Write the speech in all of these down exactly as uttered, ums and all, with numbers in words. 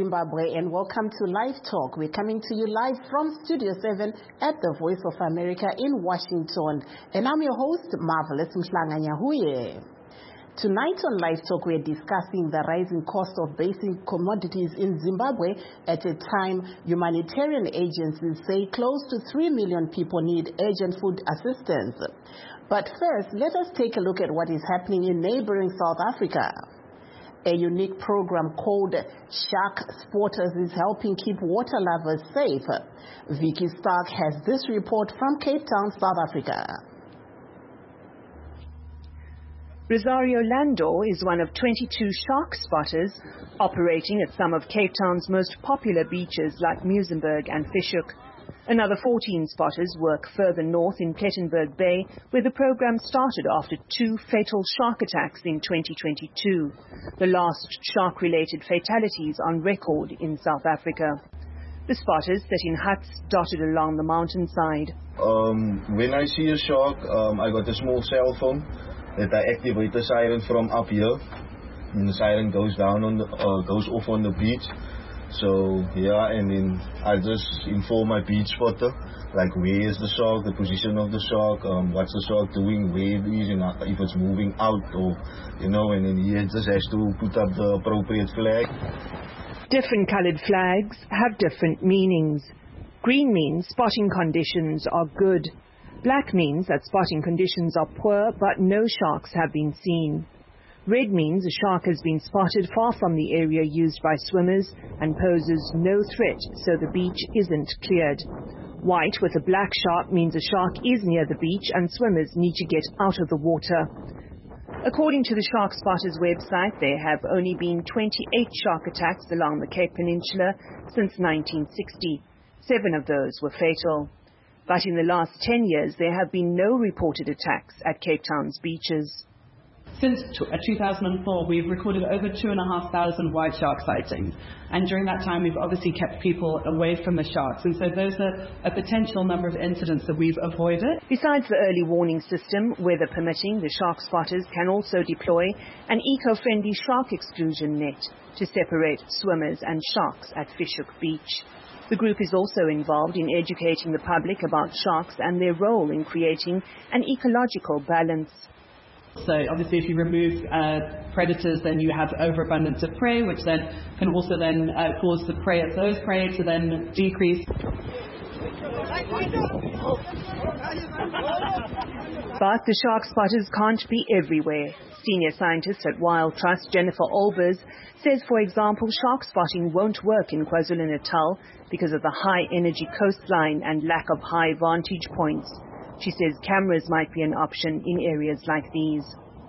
Zimbabwe, and welcome to Live Talk. We're coming to you live from Studio seven at the Voice of America in Washington. And I'm your host, Marvelous Mhlanga-Nyahuye. Tonight on Live Talk, we're discussing the rising cost of basic commodities in Zimbabwe at a time humanitarian agencies say close to three million people need urgent food assistance. But first, let us take a look at what is happening in neighboring South Africa. A unique program called Shark Spotters is helping keep water lovers safe. Vicky Stark has this report from Cape Town, South Africa. Rosario Landor is one of twenty-two shark spotters operating at some of Cape Town's most popular beaches like Muizenberg and Fish Hoek. Another fourteen spotters work further north in Plettenberg Bay, where the program started after two fatal shark attacks in twenty twenty-two, the last shark-related fatalities on record in South Africa. The spotters sit in huts dotted along the mountainside. Um, when I see a shark, um, I got a small cell phone that I activate the siren from up here, and the siren goes down on the, uh, goes off on the beach. So yeah, and then I just inform my beach spotter, like where is the shark, the position of the shark, um, what's the shark doing, where it is, and if it's moving out, or you know, and then he just has to put up the appropriate flag. Different colored flags have different meanings. Green means spotting conditions are good. Black means that spotting conditions are poor, but no sharks have been seen. Red means a shark has been spotted far from the area used by swimmers and poses no threat, so the beach isn't cleared. White with a black shark means a shark is near the beach and swimmers need to get out of the water. According to the Shark Spotters website, there have only been twenty-eight shark attacks along the Cape Peninsula since nineteen sixty. Seven of those were fatal. But in the last ten years, there have been no reported attacks at Cape Town's beaches. Since two thousand four, we've recorded over two and a half thousand white shark sightings. And during that time, we've obviously kept people away from the sharks. And so those are a potential number of incidents that we've avoided. Besides the early warning system, weather permitting, the shark spotters can also deploy an eco-friendly shark exclusion net to separate swimmers and sharks at Fish Hoek Beach. The group is also involved in educating the public about sharks and their role in creating an ecological balance. So obviously if you remove uh, predators, then you have overabundance of prey, which then can also then uh, cause the prey of those prey to then decrease. But the shark spotters can't be everywhere. Senior scientist at Wild Trust, Jennifer Olbers, says, for example, shark spotting won't work in KwaZulu-Natal because of the high energy coastline and lack of high vantage points. She says cameras might be an option in areas like these.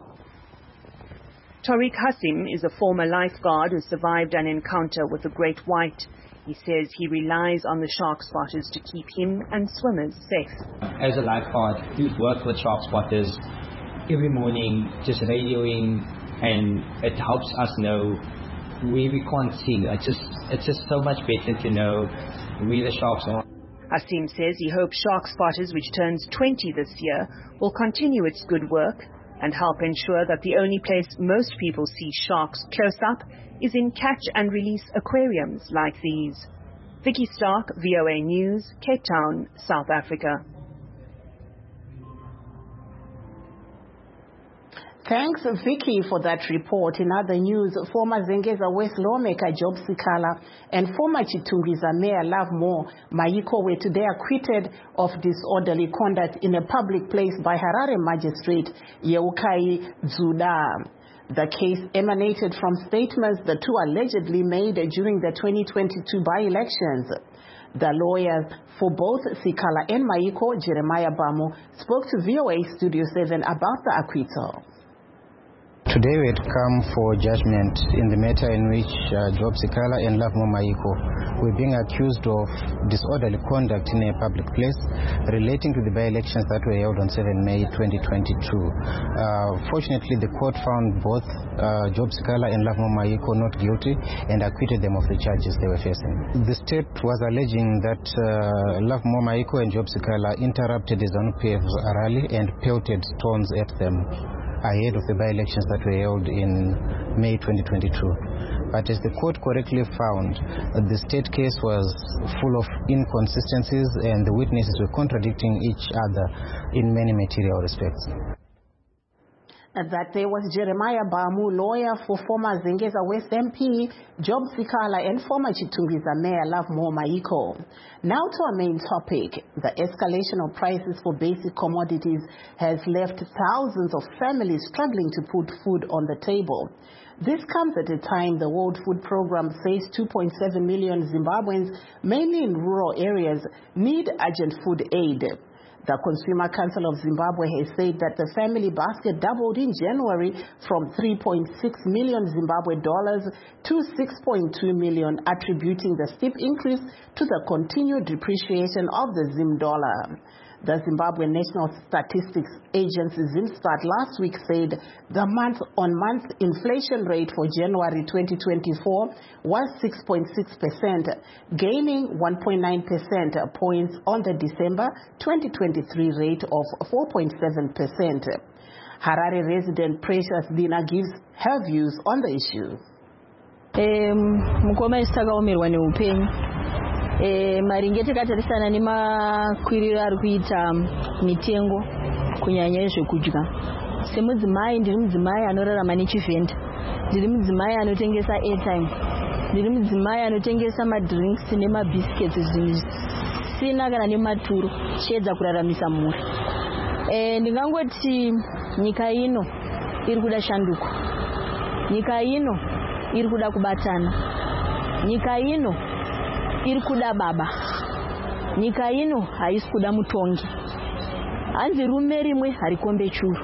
Tariq Hassim is a former lifeguard who survived an encounter with a great white. He says he relies on the shark spotters to keep him and swimmers safe. As a lifeguard, we work with shark spotters every morning, just radioing, and it helps us know where we can't see. It's just, it's just so much better to know where the sharks are. Hassim says he hopes Shark Spotters, which turns twenty this year, will continue its good work and help ensure that the only place most people see sharks close up is in catch and release aquariums like these. Vicky Stark, V O A News, Cape Town, South Africa. Thanks, Vicky, for that report. In other news, former Zengeza West lawmaker Job Sikala and former Chitungwiza Mayor Lovemore Mayiko were today acquitted of disorderly conduct in a public place by Harare magistrate Yeukai Zuda. The case emanated from statements the two allegedly made during the twenty twenty-two by-elections. The lawyers for both Sikala and Mayiko, Jeremiah Bamu, spoke to V O A Studio seven about the acquittal. Today we had come for judgment in the matter in which uh, Job Sikala and Lovemore Mayiko were being accused of disorderly conduct in a public place relating to the by-elections that were held on seventh May twenty twenty-two. Uh, fortunately, the court found both uh, Job Sikala and Lovemore Mayiko not guilty and acquitted them of the charges they were facing. The state was alleging that uh, Lovemore Mayiko and Job Sikala interrupted the ZANU-P F rally and pelted stones at them. ahead of the by-elections that were held in May twenty twenty-two. But as the court correctly found, the state case was full of inconsistencies and the witnesses were contradicting each other in many material respects. That there was Jeremiah Bamu, lawyer for former Zengeza West M P Job Sikala and former Chitungwiza Mayor Lovemore Maiko. Now to our main topic. The escalation of prices for basic commodities has left thousands of families struggling to put food on the table. This comes at a time the World Food Programme says two point seven million Zimbabweans, mainly in rural areas, need urgent food aid. The Consumer Council of Zimbabwe has said that the family basket doubled in January from three point six million Zimbabwe dollars to six point two million, attributing the steep increase to the continued depreciation of the Zim dollar. The Zimbabwe National Statistics Agency Zimstat last week said the month-on-month inflation rate for January twenty twenty-four was six point six percent, gaining one point nine percent points on the December twenty twenty-three rate of four point seven percent. Harare resident Precious Dina gives her views on the issue. Mukoma isitakaomerwa neupenyu. E, maringe takatarisana nemakwiriro ari kuita mitengo kunyanya zvekudya. Semudzimai ndiri mudzimai anorarama nechivhenda. Ndiri mudzimai anotengesa airtime. Ndiri mudzimai anotengesa madrinks nemabiscuits zvisina kana nematuro chiedza kuraramisa mhuri. E, ndingangoti nyika ino iri kuda shanduko. Nyika ino iri kuda kubatana. Nyika ino iri kuda baba. Nyika ino haisi kuda mutongi. Hanzi rume rimwe harikombe churu.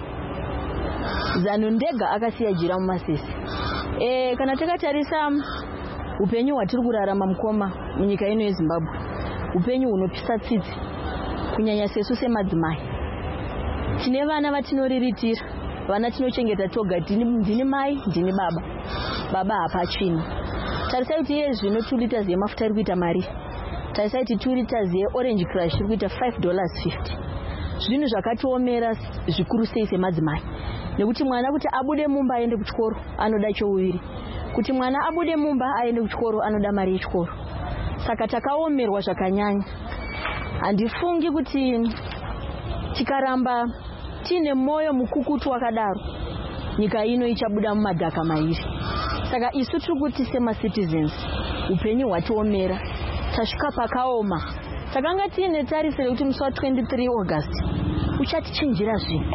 Zano ndega akasiya jira mumasese. E, kana takatarisa upenyu hwatiri kurarama mukoma munyika ino yeZimbabwe, upenyu hunopisa tsitsi kunyanya sesu semadzimai. Tine vana vatinoriritira, vana tinochengeta toga, ndini mai, ndini baba. Baba hapachini. Tarisai kuti iye zvino two liters yemafuta iri kuita mari. Tarisai kuti two liters ye-orange crush iri kuita five dollars fifty. Zvinhu zvakatiomera zvikuru sei semadzimai. Nekuti mwana kuti abude mumba aende kuchikoro anoda chouviri. Kuti mwana abude mumba aende kuchikoro anoda mari yechikoro. Saka takaomerwa zvakanyanya. Handifungi kuti tikaramba tine moyo mukukutu wakadaro, nyika ino ichabuda mumadhaka mairi. Saka isu tiri kuti sema citizens upenyu hwatiomera, tasvika pakaoma. Takanga tiine tarisiro kuti musi wa twenty-three August uchatichinjira zvinhu.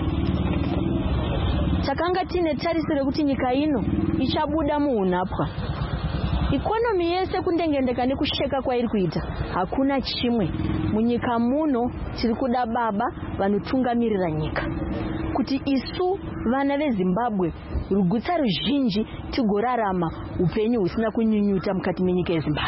Takanga tiine tarisiro kuti nyika ino ichabuda muunapwa. Ikonomi yese kundengendeka nekusheka kwairi kuita, hakuna chimwe. Munyika muno tiri kuda baba vanotungamirira nyika. Kuti isu vana veZimbabwe rugutsa ruzhinji tigorarama upenyu husina kunyunyuta mukati menyika yeZimbabwe.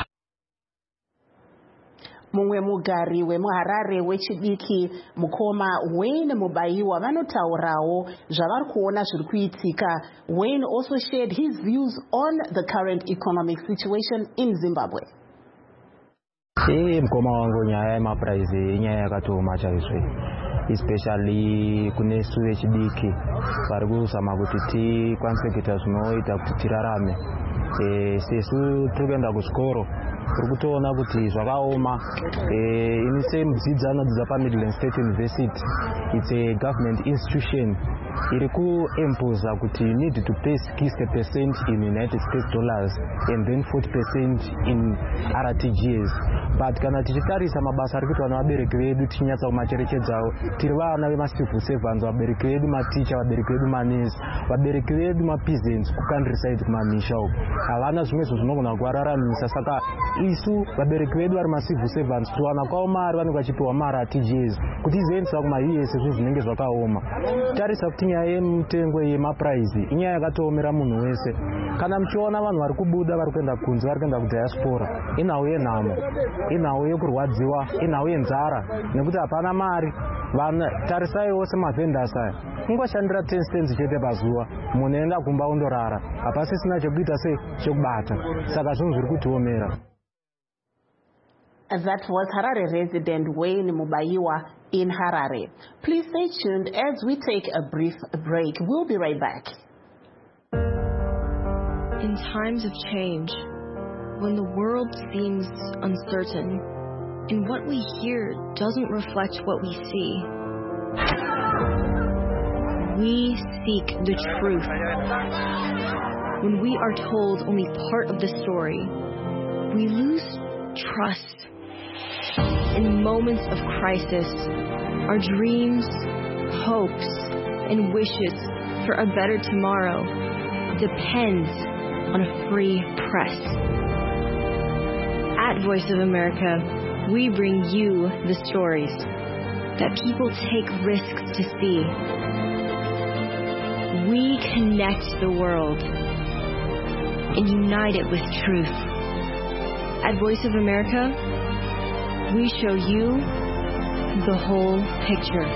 Mumwe mugari wemuHarare wechidiki Mukoma Wayne Mubaiwa vanotaurawo zvavari kuona zviri kuitika. Wayne also shared his views on the current economic situation in Zimbabwe. Eh, Mukoma wangu nyaya yemaprice inyaya yakatoma chaizvo. Especially kune su vechidiki vari kuzama kuti tikwanise kuita zvinoita kuti tirarame. Eh, sesu tiri kuenda kuchikoro tiri kutoona kuti zvakaoma. Eh, inise mudzidzi anodzidza paMidland State University, it's a government institution, iri kuemposa kuti you need to pay sixty percent in United States dollars and then forty percent in R T G S. But kana tichitarisa mabasa ari kuitwa navabereki vedu tichinyatsa kumacherechedzawo, tiri vana vemacivil servants, vabereki vedu maticha, vabereki vedu manesi, vabereki vedu mapeasants kucountryside kumamisha uko havana zvimwezvo zvinogona kuvararamisa. Saka isu vabereki vedu vari macivil servants tiwana kwavo mari vanenge vachipiwa mari R T G S kuti izoendesa kuma-U S zvinhu zvinenge zvakaoma. Tarisa kuti nyaya yemutengo yemaprice inyaya yakatoomera munhu wese. Kana muchiona vanhu vari kubuda vari kuenda kunze, vari kuenda kudiaspora, inhau yenhamo, inhau yekurwadziwa, inhau yenzara, nekuti hapana mari. Tarisaiwo semavhendas aya, kungoshandira ten cents chete pazuva, munoenda kumba undorara, hapasisina chekuita sei chekubata. Saka zvinhu zviri kutiomera. That was Harare resident Wayne Mubaiwa in Harare. Please stay tuned as we take a brief break. We'll be right back. In times of change, when the world seems uncertain and what we hear doesn't reflect what we see, we seek the truth. When we are told only part of the story, we lose trust. In moments of crisis, our dreams, hopes, and wishes for a better tomorrow depends on a free press. At Voice of America, we bring you the stories that people take risks to see. We connect the world and unite it with truth. At Voice of America, we show you the whole picture.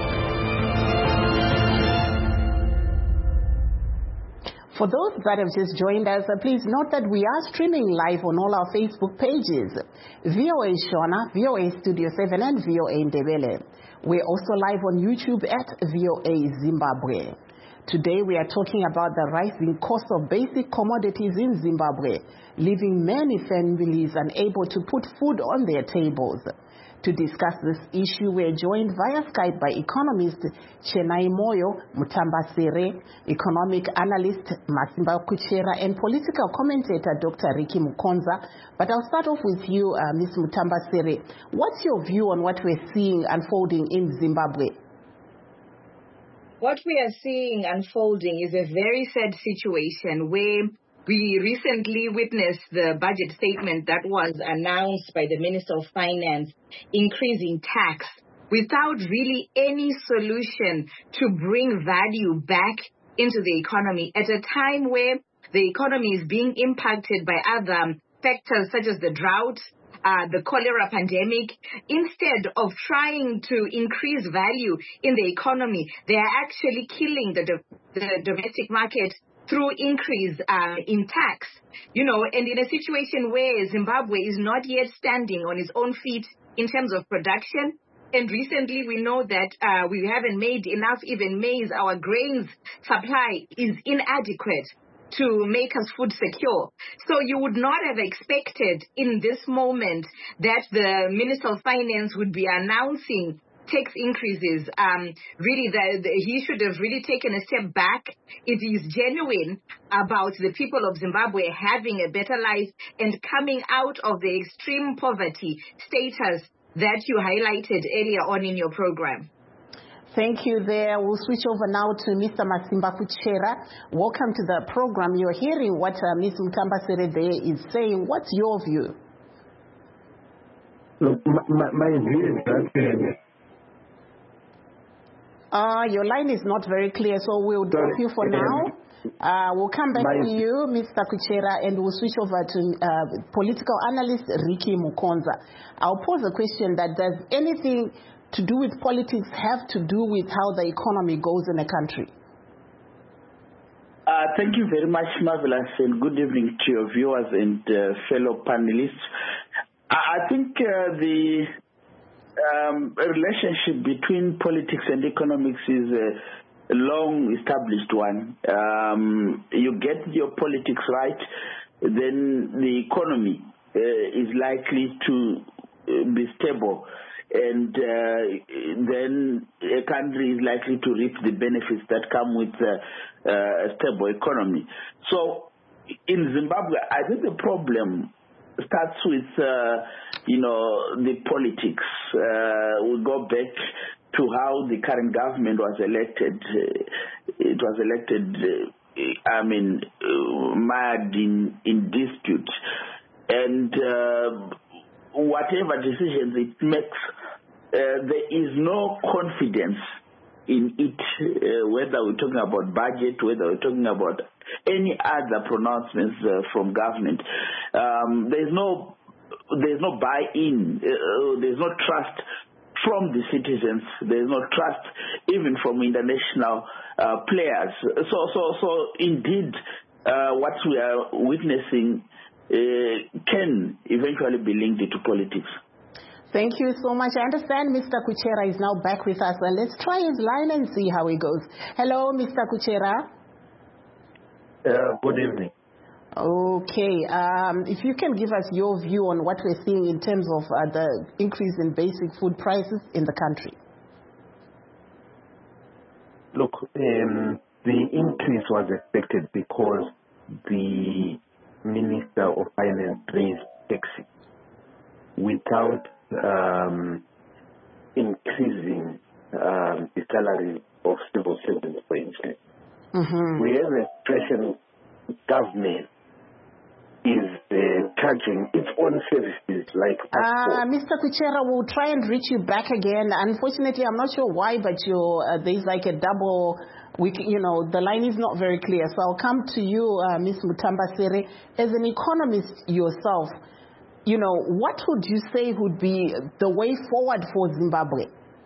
For those that have just joined us, uh, please note that we are streaming live on all our Facebook pages, V O A Shona, V O A Studio seven, and V O A Ndebele. We're also live on YouTube at V O A Zimbabwe. Today we are talking about the rising cost of basic commodities in Zimbabwe, leaving many families unable to put food on their tables. To discuss this issue, we are joined via Skype by economist Chenai Moyo Mutambasere, economic analyst Masimba Kuchera, and political commentator Doctor Ricky Mukonza. But I'll start off with you, uh, Miz Mutambasere. What's your view on what we're seeing unfolding in Zimbabwe? What we are seeing unfolding is a very sad situation where we recently witnessed the budget statement that was announced by the Minister of Finance, increasing tax without really any solution to bring value back into the economy at a time where the economy is being impacted by other factors such as the drought, Uh, the cholera pandemic. Instead of trying to increase value in the economy, they are actually killing the, do- the domestic market through increase uh, in tax. You know, and in a situation where Zimbabwe is not yet standing on its own feet in terms of production, and recently we know that uh, we haven't made enough even maize, our grains supply is inadequate to make us food secure. So you would not have expected in this moment that the Minister of Finance would be announcing tax increases. Um, really, the, the, he should have really taken a step back. It is genuine about the people of Zimbabwe having a better life and coming out of the extreme poverty status that you highlighted earlier on in your program. Thank you there. We'll switch over now to Mister Masimba Kuchera. Welcome to the program. You're hearing what uh, Miz Mutambasere there is saying. What's your view? Look, my, my, my view is that... Uh, your line is not very clear, so we'll drop you for now. Uh, we'll come back my, to you, Mister Kuchera, and we'll switch over to uh, political analyst Ricky Mukonza. I'll pose a question that does anything to do with politics have to do with how the economy goes in a country? Uh, thank you very much, Marvelous, and good evening to your viewers and uh, fellow panelists. I, I think uh, the um, relationship between politics and economics is a long-established one. Um, you get your politics right, then the economy uh, is likely to uh, be stable. And uh, then a country is likely to reap the benefits that come with uh, uh, a stable economy. So in Zimbabwe, I think the problem starts with, uh, you know, the politics. Uh, we go back to how the current government was elected. It was elected, uh, I mean, uh, mired in, in dispute. And uh, whatever decisions it makes, uh, there is no confidence in it, uh, whether we're talking about budget, whether we're talking about any other pronouncements uh, from government. Um, there's no there's no buy-in, uh, there's no trust from the citizens, there's no trust even from international uh, players. So, so, so indeed, uh, what we are witnessing Uh, can eventually be linked to politics. Thank you so much. I understand Mister Kuchera is now back with us, and let's try his line and see how it goes. Hello, Mister Kuchera. Uh, good evening. Okay, um, if you can give us your view on what we're seeing in terms of uh, the increase in basic food prices in the country. Look, um, the increase was expected because the Minister of Finance raised taxes without um, increasing um, the salary of civil servants, for instance. Mm-hmm. We have a expression, government is uh, charging its own services like uh, Mister Kuchera, we'll try and reach you back again. Unfortunately, I'm not sure why, but you're, uh, there's like a double, we, you know, the line is not very clear. So I'll come to you, uh, Miz Mutambasere. As an economist yourself, you know, what would you say would be the way forward for Zimbabwe?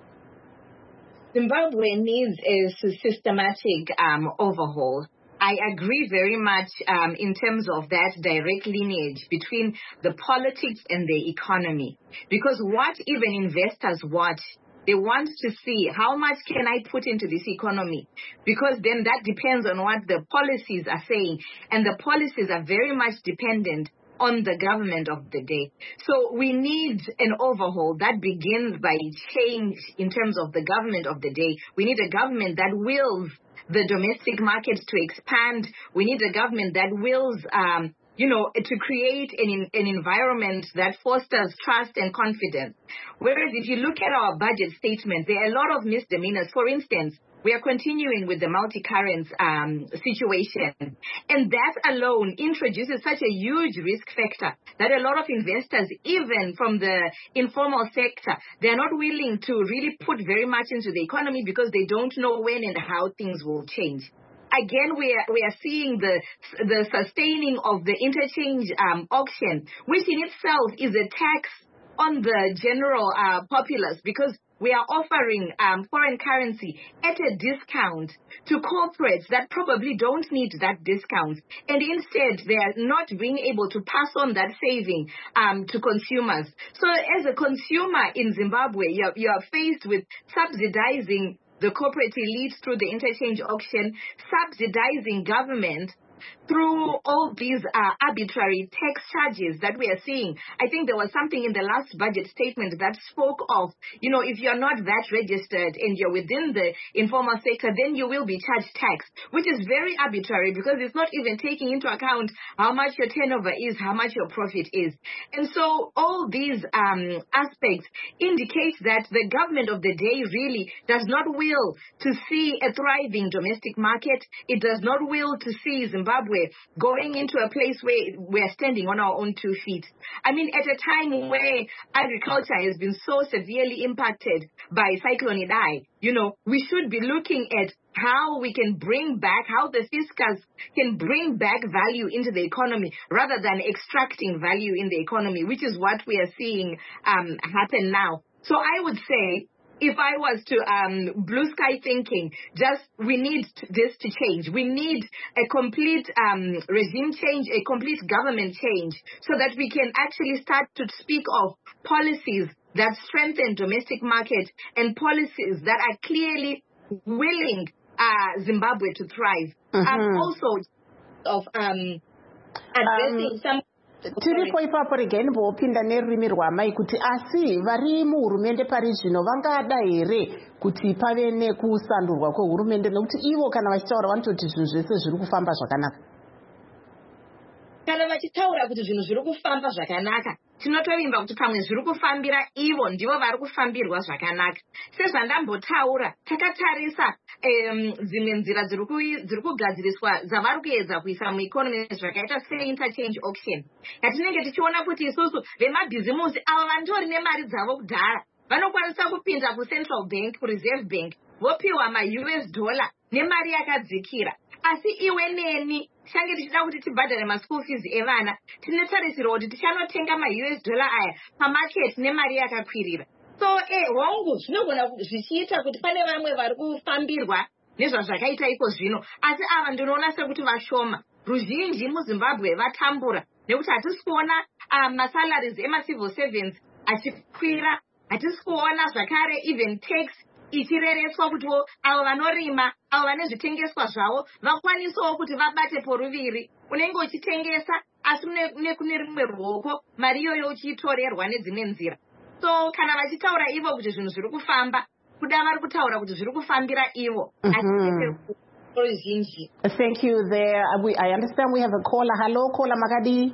Zimbabwe needs a systematic um, overhaul. I agree very much um, in terms of that direct lineage between the politics and the economy. Because what even investors watch, they want to see how much can I put into this economy, because then that depends on what the policies are saying. And the policies are very much dependent on the government of the day. So we need an overhaul that begins by change in terms of the government of the day. We need a government that wills the domestic market to expand. We need a government that wills, um, you know, to create an, an environment that fosters trust and confidence. Whereas if you look at our budget statement, there are a lot of misdemeanors. For instance, we are continuing with the multi-currency um, situation. And that alone introduces such a huge risk factor that a lot of investors, even from the informal sector, they're not willing to really put very much into the economy because they don't know when and how things will change. Again, we are, we are seeing the, the sustaining of the interchange um, auction, which in itself is a tax on the general uh, populace, because we are offering um, foreign currency at a discount to corporates that probably don't need that discount. And instead, they are not being able to pass on that saving um, to consumers. So as a consumer in Zimbabwe, you are, you are faced with subsidizing the corporate elites through the interchange auction, subsidizing government through all these uh, arbitrary tax charges that we are seeing. I think there was something in the last budget statement that spoke of, you know, if you're not that registered and you're within the informal sector, then you will be charged tax, which is very arbitrary because it's not even taking into account how much your turnover is, how much your profit is. And so all these um, aspects indicate that the government of the day really does not will to see a thriving domestic market. It does not will to see Zimbabwe going into a place where we're standing on our own two feet. I mean, at a time where agriculture has been so severely impacted by Cyclone Idai, you know, we should be looking at how we can bring back, how the fiscus can bring back value into the economy rather than extracting value in the economy, which is what we are seeing um, happen now. So I would say, if I was to um, blue sky thinking, just we need this to change. We need a complete um, regime change, a complete government change, so that we can actually start to speak of policies that strengthen domestic market and policies that are clearly willing uh, Zimbabwe to thrive. Mm-hmm. And also of um, addressing um, some tiripo ipapo regeni vopinda nerurimi rwamai kuti asi vari muhurumende pari zvino vangada here kuti pave nekusandurwa kwehurumende nekuti ivo kana vachitaura vanototi zvinhu zvese zviri kufamba zvakanaka. Kana vachitaura kuti zvinhu zviri kufamba zvakanaka, tinotovimba kuti pamwe zviri kufambira ivo ndivo vari kufambirwa zvakanaka. Sezvandambotaura, takatarisa dzimwe nzira dziri kugadziriswa dzavari kuedza kuisa mueconomy zvakaita se-interchange auction. Yatinenge tichiona kuti isusu vemabhizimusi ava vandori nemari dzavo kudhara vanokwanisa kupinda kuCentral Bank, kuReserve Bank, vopiwa ma-U S dollar nemari yakadzikira. Asi iwe neni shange tichida kuti tibhadhare ma-school fees evana, tinotarisirwa kuti tichanotenga ma-U S dollar aya pamarket nemari yakakwirira. So eh hongu zvinogona zvichiita kuti pane vamwe vari kufambirwa nezvazvakaita iko zvino, asi ava ndinoona sekuti vashoma. Ruzhinji muZimbabwe vatambura nekuti hatisi kuona um, masalaries ema-civil servants achikwira. Hatisi kuona zvakare even tax ichirereswa kuti avo vanorima, avo vane zvitengeswa zvavo vakwanisawo kuti vabate poruviri. Unenge uchitengesa asi nekune rimwe ruoko mari iyoyo uchiitorerwa nedzimwe nzira. So kana vachitaura ivo kuti zvinhu zviri kufamba, kuda vari kutaura kuti zviri kufambira ivo. Thank you there. We, I understand we have a caller. Hello, caller Makadi.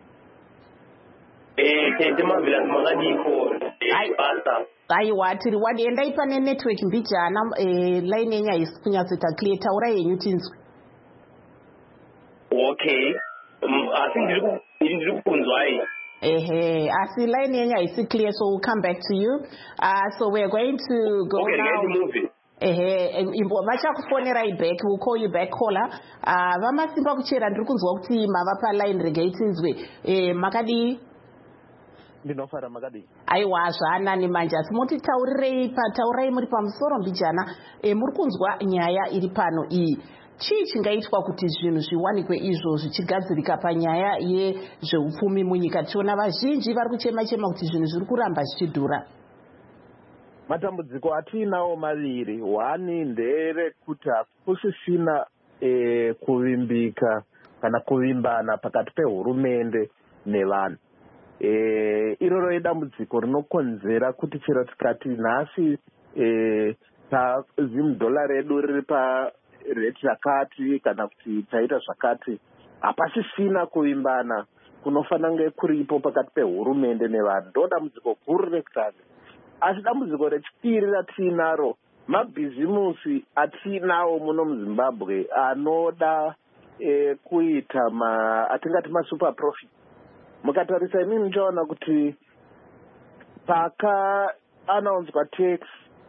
Aiwa tiri wadienda ipane network mbijana eh, line yenya isikunyatsita clear taura yenyu tinzwe. Okay. Asi ndiri kukunzwa hai. Ehe, asi line yenya isi clear, so we'll come back to you. Uh, so we're going to go okay, now. Okay, move it. Ehe, vachakufonerai back, we'll call you back caller. Uh, vamasimba kuchera ndiri kunzwa kuti mava pa line regai tinzwe. Eh, Makadi ndinofara Makadi. Aiwa zvaanani manje asi moti taurirei pataurai muri pamusoro mbijana e, muri kunzwa nyaya iri pano iyi. Chii chingaitwa kuti zvinhu zviwanikwe izvo zvichigadzirika panyaya yezveupfumi munyika? Tiona vazhinji vari kuchema chema kuti zvinhu zviri kuramba zvichidhura. Matambudziko atinawo maviri. One ndere kuti hakusisina e, kuvimbika kana kuvimbana pakati pehurumende nevanhu. Eh, iroro idambudziko rinokonzera kuti chero tikati nhasi eh, zimudhora redu riri pa rate rakati kana kuti taita zvakati, hapasisina kuvimbana kunofanira kunge kuripo pakati pehurumende nevanhu. Ndo dambudziko guru rekutanga. Asi dambudziko rechipiri ratinaro, mabhizimusi atinawo muno muZimbabwe anoda eh, kuita ma atingati masuper profit. Mukatarisa inini ndichaona kuti paka anaunzwa tax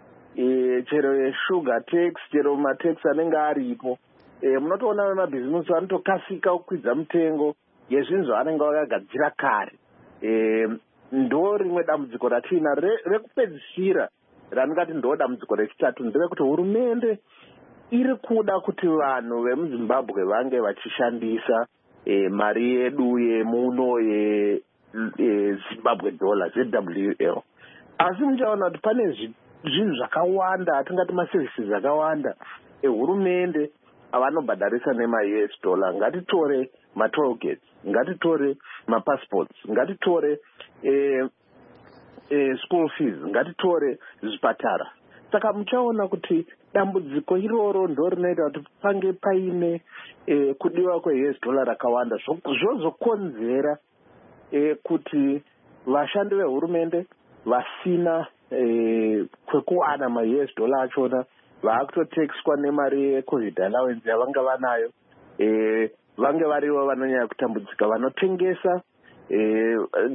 e, chero yesugar tax, chero matax anenge aripo, e, munotoona mabhizimusi vanotokasika kukwidza mutengo yezvinhu zvavanenge vakagadzira kare. E, ndo rimwe dambudziko ratina rekupedzisira raningati ndo dambudziko rechitatu nderekuti hurumende iri kuda kuti vanhu vemuZimbabwe vange vachishandisa E, mari yedu yemuno ye, ye Zimbabwe dollar Z W L. Asi muchaona kuti pane zvinhu zvakawanda atingati maservices akawanda ehurumende avanobhadharisa nema-U S dollar. Ngatitore ma-toll gates, ngatitore ma-passports, ngatitore e, e, school fees, ngatitore zvipatara. Saka muchaona kuti dambudziko iroro ndo rinoita kuti pange paine e, kudiwa kwe-U S dollar rakawanda zvozokonzera e, kuti vashandi vehurumende vasina e, kwekuwana ma-U S dollar achona vaakutotexwa nemari yecovid allowance yavanga vanayo, e, vange varivo vanonyanya kutambudzika, vanotengesa e,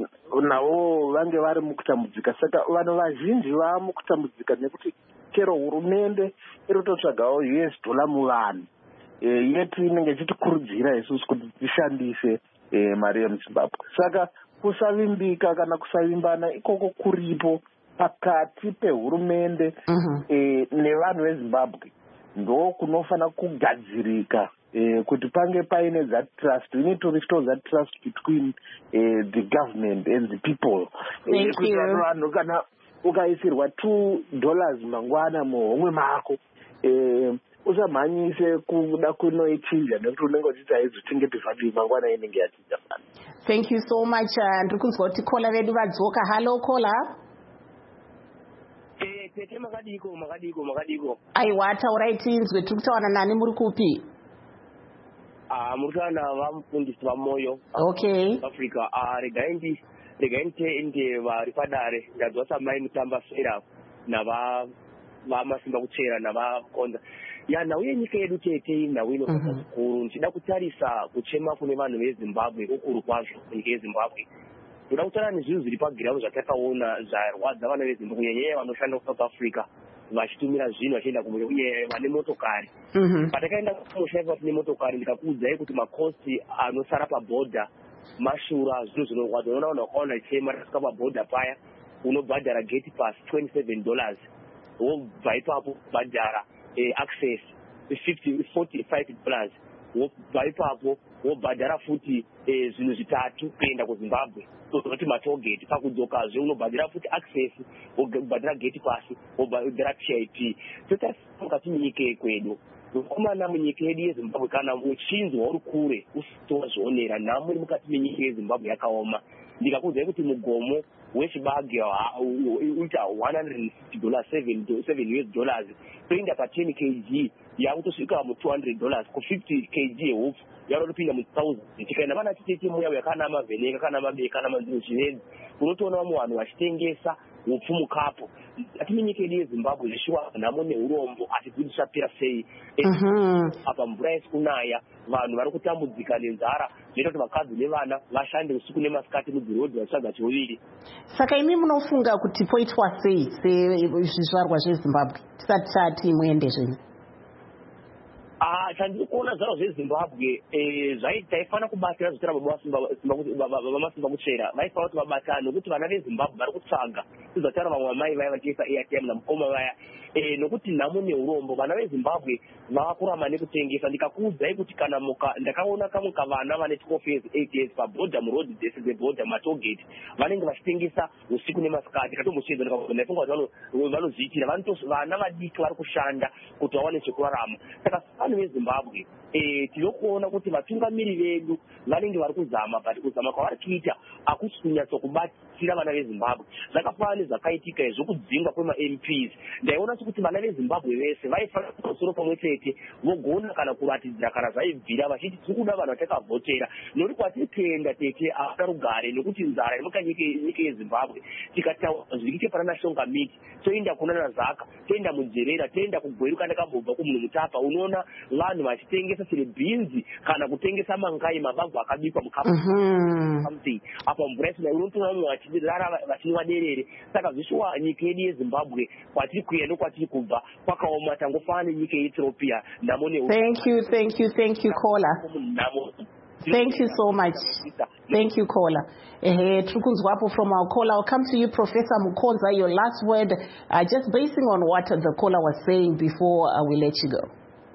navo vange vari mukutambudzika. Saka vanhu vazhinji vaa mukutambudzika nekuti chero hurumende iri kutotsvagawo U S dollar muvanhu e, yeti inenge ichitikurudzira isusu kuti tishandise e, mari yemuZimbabwe. Saka kusavimbika kana kusavimbana ikoko kuripo pakati pehurumende uh-huh. e, nevanhu veZimbabwe ndo kunofanira kugadzirika e, kuti pange paine that trust. We need to restore that trust between uh, the government and the people. Thank e, you. Vanhu kana ukaisirwa two dollars mangwana muhomwe mako e, usamhanyise kuda kunoichinja nekuti unenge uchiti aizochengeti zvadii mangwana inenge yachinja. Thank you so much. Ndiri kunzwa kuti kola vedu vadzoka. Hello kola. Eh, tete makadiko makadiko makadiko. Aiwa taurai tinzwe, tiri kutaura nani, muri kupi? Ah, muri kutaura navamufundisi vamoyo. Okay. Africa. Ah, regai ndi regai ndende vari padare ndadzwa samai mutamba sera nava vamasimba kuchera navakonza. Ya nauye nyika yedu tete nauye inofana kukuru. Ndichida kutarisa kuchema kune vanhu veZimbabwe kukuru kwazvo nyika yeZimbabwe. Ndoda kutaura nezvinhu zviri pagiramu zvatakaona zvarwadza vana veZimbabwe kunyanya vanoshanda kuSouth Africa vachitumira zvinhu vachienda kumwe uye vane motokari. Patakaenda kumusha tine motokari ndikakuudzai kuti makosti anosara pabhodha mashura zvinhu zvinorwadza. Unoona vanhu vakaona chema rasvika pabhodha paya unobhadhara gate pass twenty-seven dollars wobva ipapo bhadhara eh, access fifty forty-five dollars wobva ipapo wobhadhara futi zvinhu zvitatu kuenda kuzimbabwe toti matogeti pakudzokazve unobhadhira futi access wobhadhira geti pasi wobhadhira T I P mukati menyika yekwedu mukomana munyika yedu yezimbabwe kana uchinzwa uri kure usitozvionera nhamo iri mukati menyika yezimbabwe yakaoma ndikakuudzai kuti mugomo wechibage uita one hundred fifty dollars seven U S dollars toenda pa ten kilograms yakutosvika mu two hundred dollars ku fifty kilograms yehupfu yarotopinda mu thousand tikaenda vana titete muya yakana mavheneka kana mabeka kana manziro chinenzi unotoona vamwe vanhu vachitengesa upfu mukapo ati munyika yedu yezimbabwe zvishiwa nhamo neurombo asi kuti zvapera sei apa mvura isi kunaya vanhu vari kutambudzika nenzara zvinoita kuti vakadzi nevana vashande usiku nemasikati mudhirodhi vachitsvaga chiuviri. Saka imi munofunga kuti poitwa sei sezvizvarwa zvezimbabwe tisati tati muende zvenyu? chandiri kuona zvaro zvezimbabwe taifana kubatira zvitira vamasimba kuchera vaifana kuti vabatana nokuti vana vezimbabwe vari kutsvaga izvatara vamwe vamai vaya vachiisa airtime namukoma vaya nokuti nhamo neurombo vana vezimbabwe vavakurama nekutengesa ndikakuudzai kuti kana ndakaona kamwe kavana vane twelve years eight years pabhodha murodhi dzese dzebhodha matogeti vanenge vachitengesa usiku nemasikati katombochedza ndaifunga kuti vanozviitira vana vadiki vari kushanda kuti vawane chekurarama saka vanhu vezimbabwe tinokuona kuti vatungamiri vedu vanenge vari kuzama but kuzama kwavari kuita hakusi kunyatsa kubatsira vana vezimbabwe zvakafanana nezvakaitika zvokudzingwa kwema-M Ps ndaiona sekuti vana vezimbabwe vese vaifanira pamusoro pamwe chete vogona kana kuratidzira kana zvaibvira vachiti tiri kuda vanhu vatakavhotera nokuti kwatiri kuenda tete havana rugare nokuti nzara iri mukanyika yezimbabwe tikataura zviriite paranashonga miti toenda kuna nazaka toenda mujerera toenda kugweru kana kambobva kumunhu mutapa unoona vanhu vachitengesa siri bhinzi kana kutengesa mangai mabagwa akabikwa mukapu something apa mvura isina unotoona vamwe vachirara vachinwa derere saka zvishuwa nyika yedu yezimbabwe kwatiri kuenda nokwatiri kubva kwakaoma tangofanana nenyika yeethiopia nhamo ne thank you thank you thank you caller Thank you so much. Thank you, caller. Uh, from our caller, I'll come to you, Professor Mukonza. Your last word, uh, just basing on what the caller was saying before uh, we let you go.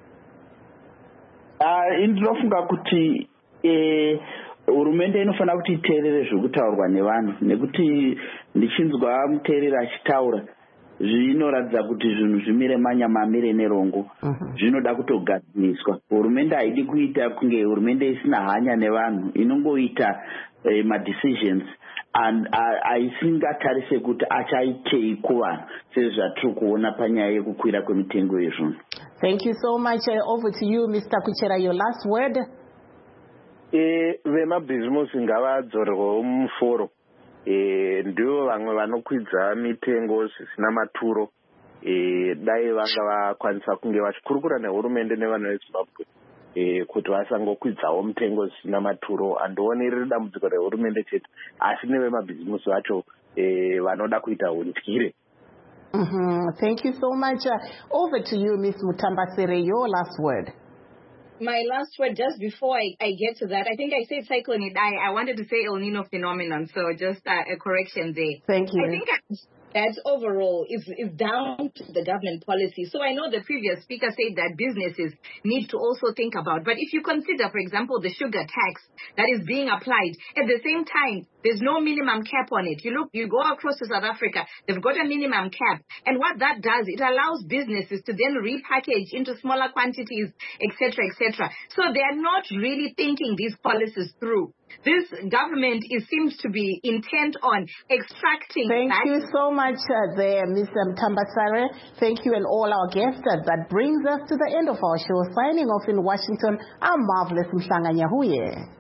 Ndinofunga kuti hurumende inofanira kuti iteerere zvekutaurwa nevanhu nekuti ndichinzwa muteereri achitaura zvinoratidza kuti zvinhu zvimire manyamamire nerongo zvinoda kutogadziriswa. Hurumende haidi kuita kunge hurumende isina hanya nevanhu inongoita madecisions and aisingatarise kuti achaitei kuvanhu sezvatiri kuona panyaya yekukwira kwemitengo yezvinhu. Thank you so much. Uh, over to you, Mister Kuchera, your last word. Vemabhizimusi ngavadzorerwewo muforo. Ndivo vamwe vanokwidza mitengo zvisina maturo dai vanga vakwanisa kunge vachikurukura nehurumende nevanhu vezimbabwe kuti vasangokwidzawo mitengo zvisina maturo. Handioni riri dambudziko rehurumende chete asi nevemabhizimusi vacho vanoda kuita hundyire. Mm-hmm. Thank you so much. Uh, over to you, Miss Mutambasere, your last word. My last word, just before I, I get to that, I think I said cyclone I, I wanted to say El Nino phenomenon, so just uh, a correction there. Thank you. I think that overall is, is down to the government policy. So I know the previous speaker said that businesses need to also think about, but if you consider, for example, the sugar tax that is being applied, at the same time, there's no minimum cap on it. You look, you go across to South Africa, they've got a minimum cap. And what that does, it allows businesses to then repackage into smaller quantities, et cetera, et cetera. So they are not really thinking these policies through. This government is, seems to be intent on extracting. Thank that. you so much uh, there, Mister Mtambasare. Thank you and all our guests. Uh, that brings us to the end of our show. Signing off in Washington, I'm Marvelous Mhlanga Nyahuye.